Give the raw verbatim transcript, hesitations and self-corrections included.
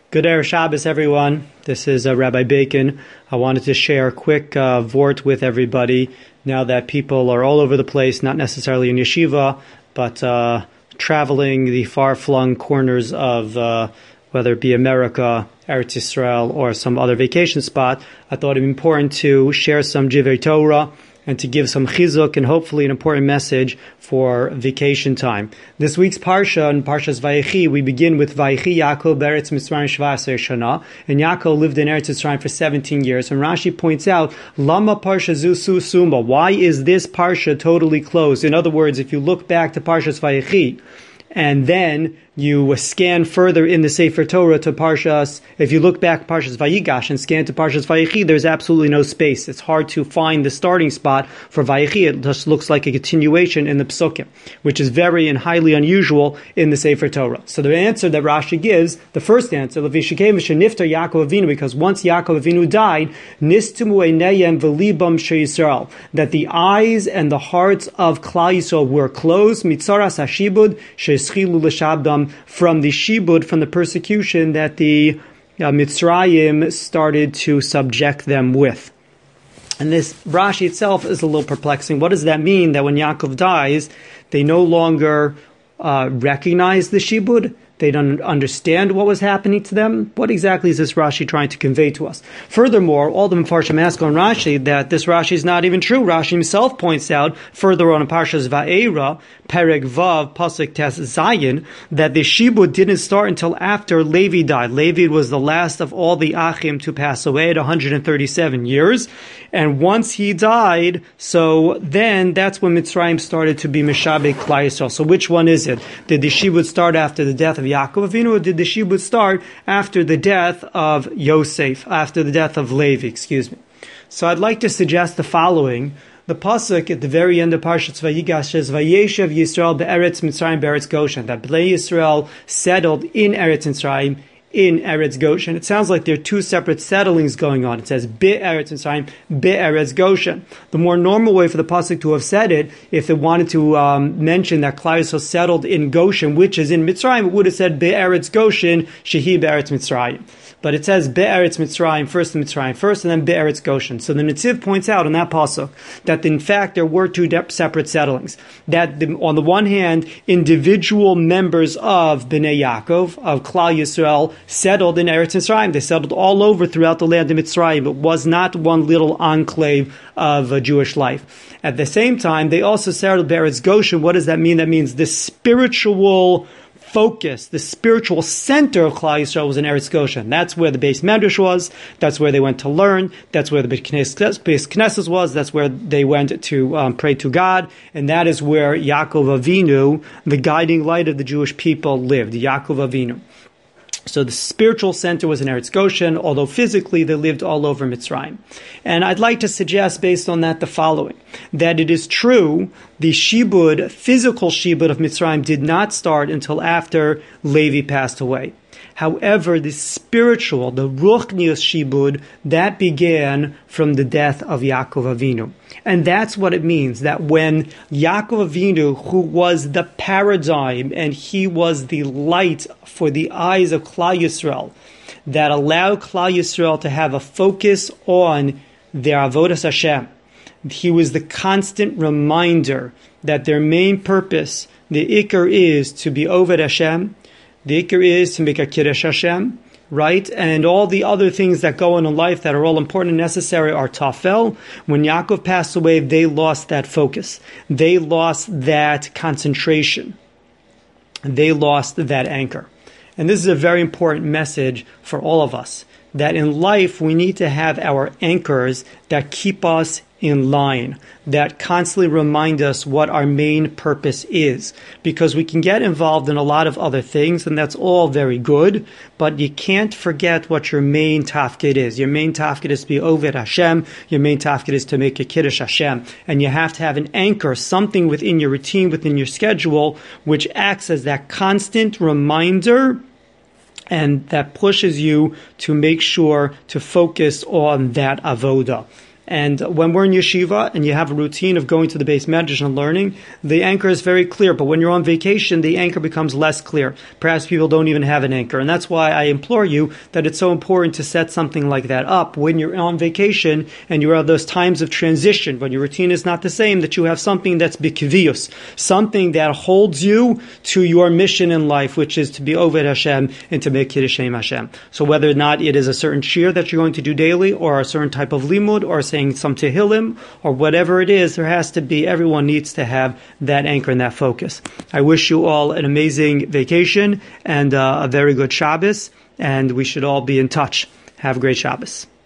Good Erev Shabbos, everyone. This is uh, Rabbi Bacon. I wanted to share a quick uh, vort with everybody now that people are all over the place, not necessarily in yeshiva, but uh, traveling the far-flung corners of uh, whether it be America, Eretz Yisrael, or some other vacation spot. I thought it would be important to share some Divrei Torah and to give some chizuk and hopefully an important message for vacation time. This week's Parsha, in Parshas Vayechi, we begin with Vayechi Yaakov Beretz Mitzrayim Shva'asar Shana, and Yaakov lived in Eretz Yisrael for seventeen years. And Rashi points out, Lama Parsha Zusu Suma, why is this Parsha totally closed? In other words, if you look back to Parshas Vayechi, and then you scan further in the Sefer Torah to Parshas, if you look back Parshas Vayigash and scan to Parshas Vayechi, there's absolutely no space. It's hard to find the starting spot for Vayechi. It just looks like a continuation in the Psukim, which is very and highly unusual in the Sefer Torah. So the answer that Rashi gives, the first answer, Niftar Yaakov Avinu, because once Yaakov Avinu died, Nistumu Einayim V'libam She'Yisrael, that the eyes and the hearts of Klal Yisrael were closed, Mitzaras HaShibud She'eschilu L'Shabdam, from the shibud, from the persecution that the uh, Mitzrayim started to subject them with. And this Rashi itself is a little perplexing. What does that mean, that when Yaakov dies, they no longer uh, recognize the shibud? They don't understand what was happening to them? What exactly is this Rashi trying to convey to us? Furthermore, all the Mefarshim ask on Rashi that this Rashi is not even true. Rashi himself points out further on in Parshas Va'era, Perek Vav, Pasuk Tes Zayin, that the shibud didn't start until after Levi died. Levi was the last of all the Achim to pass away at one hundred thirty-seven years. And once he died, so then that's when Mitzrayim started to be Meshabek Klal Yisrael. So which one is it? Did the shibud start after the death of Yaakov Avinu, or did the shibud start after the death of Yosef, after the death of Levi, excuse me? So I'd like to suggest the following. The pasuk at the very end of Parshas Vayigash says, "Vayeshev Yisrael be'eretz Mitzrayim be'eretz Goshen," that Bnei Yisrael settled in Eretz Mitzrayim, in Eretz Goshen. It sounds like there are two separate settlings going on. It says Be'eretz Mitzrayim, Be'eretz Goshen. The more normal way for the pasuk to have said it, if they wanted to um, mention that Klal Yisrael settled in Goshen, which is in Mitzrayim, it would have said Be'eretz Goshen, Shehi Be'eretz Mitzrayim. But it says Be'eretz Mitzrayim, first in Mitzrayim first, and then Be'eretz Goshen. So the Netziv points out in that pasuk that in fact there were two de- separate settlings. That the, on the one hand, individual members of Bnei Yaakov, of Klal Yisrael, settled in Eretz Mitzrayim. They settled all over throughout the land of Mitzrayim. It was not one little enclave of uh, Jewish life. At the same time, they also settled Be'eretz Goshen. What does that mean? That means the spiritual focus, the spiritual center of Klal Yisrael was in Eretz Goshen. That's where the Beis Medrash was. That's where they went to learn. That's where the Beis Knesset was. That's where they went to um, pray to God. And that is where Yaakov Avinu, the guiding light of the Jewish people, lived. Yaakov Avinu. So the spiritual center was in Eretz Goshen, although physically they lived all over Mitzrayim. And I'd like to suggest, based on that, the following: that it is true, the shibud, physical shibud of Mitzrayim did not start until after Levi passed away. However, the spiritual, the ruchnius shibud, that began from the death of Yaakov Avinu. And that's what it means, that when Yaakov Avinu, who was the paradigm and he was the light for the eyes of Klal Yisrael, that allowed Klal Yisrael to have a focus on their avodas Hashem, he was the constant reminder that their main purpose, the ikar, is to be Oved Hashem. The ikar is to make a kiddush Hashem, right? And all the other things that go on in life that are all important and necessary are tafel. When Yaakov passed away, they lost that focus. They lost that concentration. They lost that anchor. And this is a very important message for all of us, that in life we need to have our anchors that keep us in line, that constantly remind us what our main purpose is. Because we can get involved in a lot of other things, and that's all very good, but you can't forget what your main tafkid is. Your main tafkid is to be Oved Hashem. Your main tafkid is to make a Kiddush Hashem. And you have to have an anchor, something within your routine, within your schedule, which acts as that constant reminder and that pushes you to make sure to focus on that avoda. And when we're in yeshiva and you have a routine of going to the base medrash and learning, the anchor is very clear. But when you're on vacation, the anchor becomes less clear. Perhaps people don't even have an anchor. And that's why I implore you that it's so important to set something like that up when you're on vacation and you have those times of transition, when your routine is not the same, that you have something that's bikvius, something that holds you to your mission in life, which is to be Oved Hashem and to make Kiddush Shem Hashem. So whether or not it is a certain shir that you're going to do daily, or a certain type of limud, or saying some tehillim, or whatever it is, there has to be, everyone needs to have that anchor and that focus. I wish you all an amazing vacation and uh, a very good Shabbos, and we should all be in touch. Have a great Shabbos.